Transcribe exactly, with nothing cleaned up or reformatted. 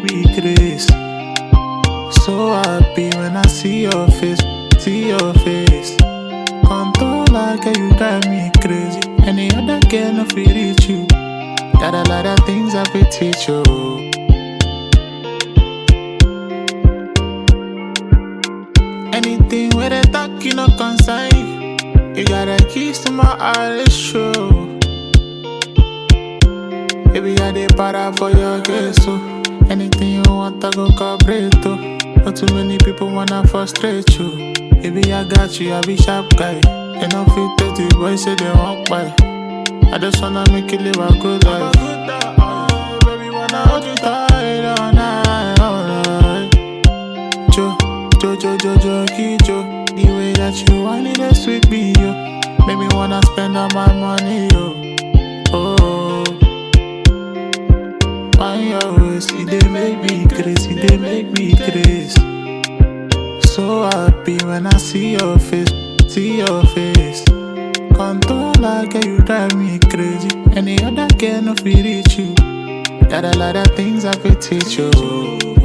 me crazy. So happy when I see your face, see your face. Control like you drive me crazy. Any other girl no fit reach you. Got a lot of things I fit teach you. Anything where they talk, you no concern you. You got a keys to my heart, it's true. Baby, I dey para for your case, so anything you want, I go cooperate to. Not too many people wanna frustrate you. Baby, I got you, I be sharp guy. They no fit take the boys say they won't buy. I just wanna make you live a good life. Baby, wanna hold you tight all night, all night. Jo, jo, jo, jo, jo, jo. The way that you want it, that's sweet me, yo. Make me wanna spend all my money, yo. Oh, on your waist, they make me crazy, they make me crazy. So happy when I see your face, see your face. Control like you drive me crazy. Any other girl no fit reach you. Got a lot of things I fit teach you.